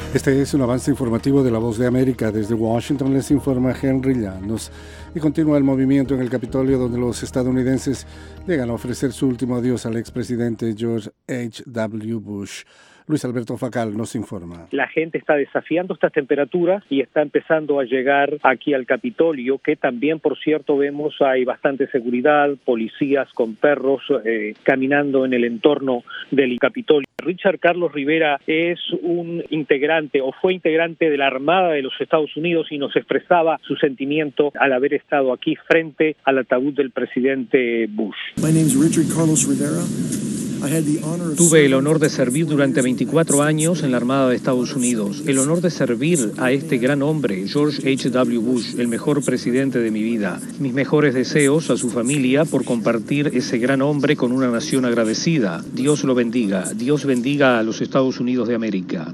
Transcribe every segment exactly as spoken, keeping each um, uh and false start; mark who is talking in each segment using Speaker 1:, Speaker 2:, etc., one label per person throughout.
Speaker 1: Este es un avance informativo de La Voz de América. Desde Washington les informa Henry Llanos. Y continúa el movimiento en el Capitolio, donde los estadounidenses llegan a ofrecer su último adiós al expresidente George H W Bush. Luis Alberto Facal nos informa.
Speaker 2: La gente está desafiando estas temperaturas y está empezando a llegar aquí al Capitolio, que también, por cierto, vemos hay bastante seguridad, policías con perros eh, caminando en el entorno del Capitolio. Richard Carlos Rivera es un integrante o fue integrante de la Armada de los Estados Unidos y nos expresaba su sentimiento al haber estado aquí frente al ataúd del presidente Bush.
Speaker 3: My name is Richard Carlos Rivera.
Speaker 4: Tuve el honor de servir durante veinticuatro años en la Armada de Estados Unidos. El honor de servir a este gran hombre, George H W Bush, el mejor presidente de mi vida. Mis mejores deseos a su familia por compartir ese gran hombre con una nación agradecida. Dios lo bendiga. Dios bendiga a los Estados Unidos de América.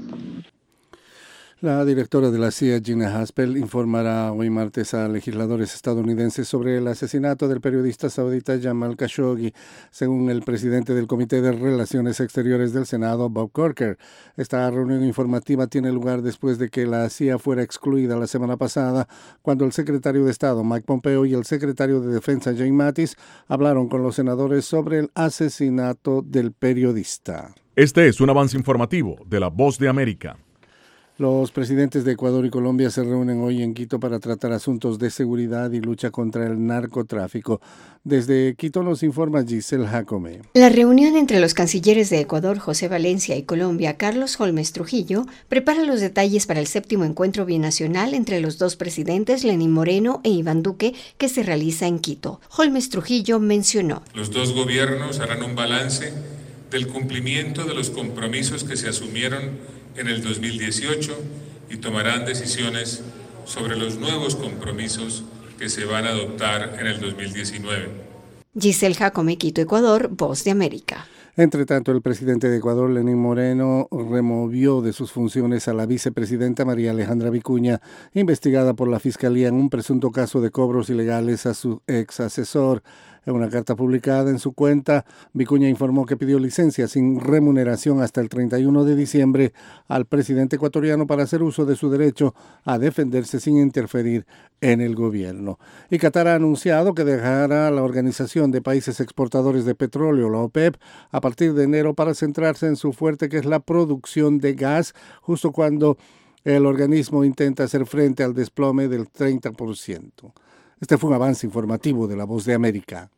Speaker 1: La directora de la C I A, Gina Haspel, informará hoy martes a legisladores estadounidenses sobre el asesinato del periodista saudita Jamal Khashoggi, según el presidente del Comité de Relaciones Exteriores del Senado, Bob Corker. Esta reunión informativa tiene lugar después de que la C I A fuera excluida la semana pasada, cuando el secretario de Estado, Mike Pompeo, y el secretario de Defensa, Jim Mattis, hablaron con los senadores sobre el asesinato del periodista.
Speaker 5: Este es un avance informativo de La Voz de América.
Speaker 1: Los presidentes de Ecuador y Colombia se reúnen hoy en Quito para tratar asuntos de seguridad y lucha contra el narcotráfico. Desde Quito nos informa Giselle Jacome.
Speaker 6: La reunión entre los cancilleres de Ecuador, José Valencia, y Colombia, Carlos Holmes Trujillo, prepara los detalles para el séptimo encuentro binacional entre los dos presidentes, Lenín Moreno e Iván Duque, que se realiza en Quito. Holmes Trujillo mencionó:
Speaker 7: Los dos gobiernos harán un balance del cumplimiento de los compromisos que se asumieron en el dos mil dieciocho y tomarán decisiones sobre los nuevos compromisos que se van a adoptar en el dos mil diecinueve.
Speaker 6: Giselle Jacome, Quito, Ecuador, Voz de América.
Speaker 1: Entre tanto, el presidente de Ecuador, Lenín Moreno, removió de sus funciones a la vicepresidenta María Alejandra Vicuña, investigada por la Fiscalía en un presunto caso de cobros ilegales a su ex asesor. En una carta publicada en su cuenta, Vicuña informó que pidió licencia sin remuneración hasta el treinta y uno de diciembre al presidente ecuatoriano para hacer uso de su derecho a defenderse sin interferir en el gobierno. Y Qatar ha anunciado que dejará la Organización de Países Exportadores de Petróleo, la OPEP, a partir de enero para centrarse en su fuerte, que es la producción de gas, justo cuando el organismo intenta hacer frente al desplome del treinta por ciento. Este fue un avance informativo de La Voz de América.